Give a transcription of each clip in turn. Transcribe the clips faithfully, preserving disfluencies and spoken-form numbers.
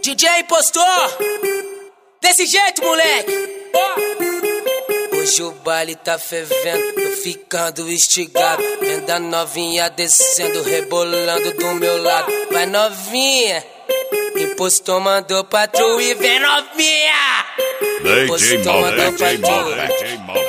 D J Impostor, desse jeito, moleque. Hoje o baile tá fervendo, tô ficando instigado. Vendo a novinha descendo, rebolando do meu lado. Vai novinha, Impostor mandou pra tu e vem novinha. Impostor mandou pra tu.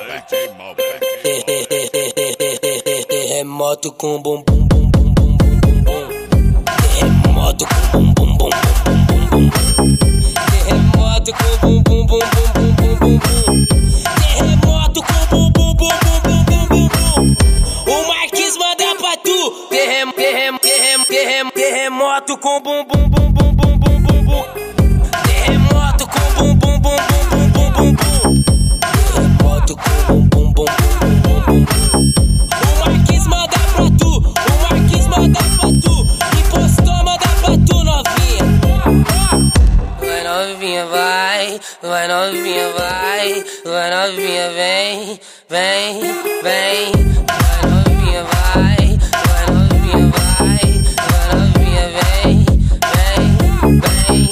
Terremoto com bum bum bum bum bum bum bum bum. Terremoto com bum bum bum bum bum bum. Terremoto com bum bum bum bum bum bum bum. Terremoto com bum bum bum bum bum bum bum. O Marquinhos manda pra tu. Terrem terrem terrem terrem terremoto com bum bum bum bum bum bum bum bum. Terremoto com bum bum bum bum bum bum bum. Terremoto com bum bum bum bum bum bum. O Marquinhos manda pra tu. O Marquinhos manda pra tu. Impostor manda pra tu, novinha. Vai novinha, vai, vai novinha, vai, vai novinha, vem, vem, vem. Vai novinha, vai, vai novinha, vai, vai novinha, vem, vem, vem.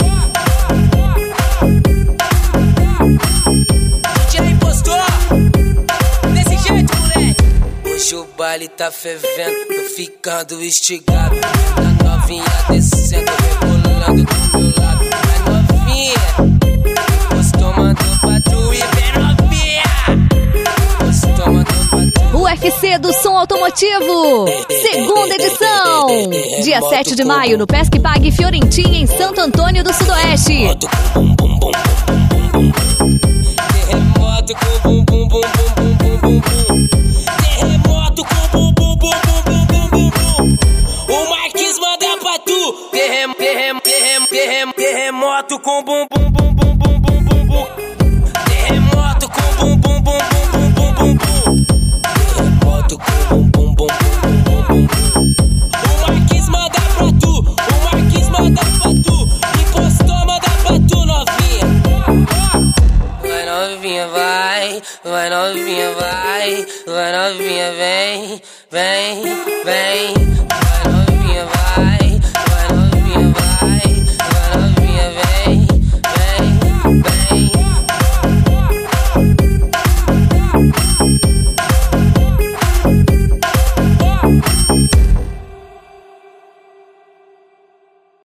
D J Impostor, desse jeito, moleque. Hoje o baile tá fervendo, tô ficando instigado. A novinha descendo, rebolando do meu lado. Impostor mandou pra tu e vem novinha. Impostor mandou pra tu. U F C do Som Automotivo, segunda edição. Dia sete de maio no Pesque Pague Fiorentina, em Santo Antônio do Sudoeste. Terremoto com bum bum bum bum bum bum bum. Terremoto com bum bum bum bum bum bum bum. O Marquinhos manda pra tu. Terrem terrem terrem terrem terremoto com bum bum bum bum bum bum bum bum. Terremoto com bum bum bum bum bum bum bum. Terremoto com bum bum bum bum bum bum. O Marquinhos manda pra tu. O Marquinhos manda pra tu. Impostor manda pra tu, novinha. Vai novinha, vai, vai novinha, vai, vai novinha, vem, vem, vem. Vai novinha, vai.